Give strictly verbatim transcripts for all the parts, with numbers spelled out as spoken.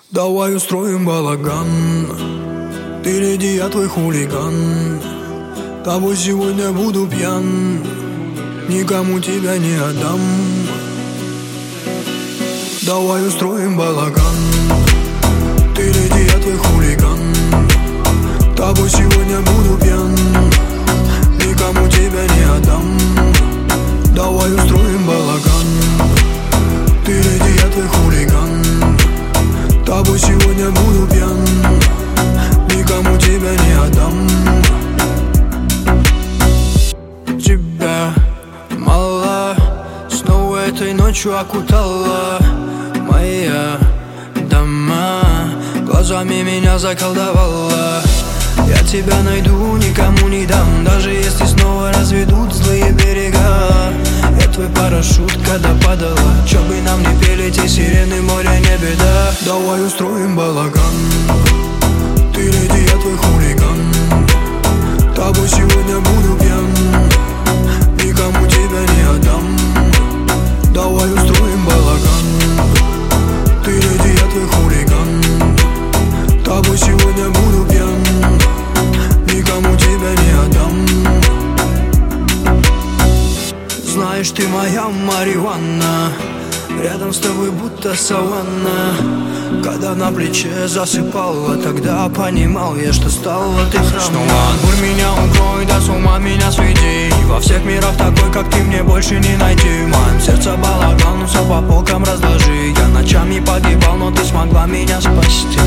Давай устроим балаган. Ты леди, я твой хулиган. Тобой сегодня буду пьян, никому тебя не отдам. Давай устроим балаган. Ты леди, я твой хулиган. Тобой сегодня буду пьян, никому тебя не отдам. Давай устроим балаган. Ты леди, я твой хулиган. Тобой сегодня буду пьян, никому тебя не отдам. Тебя мало, снова этой ночью окутала моя дома, глазами меня заколдовала. Я тебя найду, никому не дам, даже если снова разведут злые берега. Я твой парашют, когда падала, чё бы нам не пели те сирены, море не беда. Давай устроим балаган. Ты леди, я твой хулиган. Тобой сегодня буду пьян, никому тебя не отдам. Давай устроим балаган. Ты леди, я твой хулиган. Тобой сегодня буду пьян, никому тебя не отдам. Знаешь, ты моя марихуана, рядом с тобой будто саванна. Когда на плече засыпала, тогда понимал я, что стала ты хромая. Мур, меня укрой, да с ума меня сведи. Во всех мирах такой, как ты, мне больше не найти. В моем сердце балаган, ну все по полкам разложи. Я ночами погибал, но ты смогла меня спасти.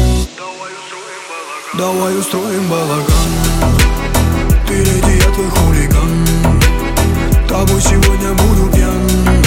Давай устроим балаган. Ты леди, я твой хулиган. Тобой сегодня буду пьян,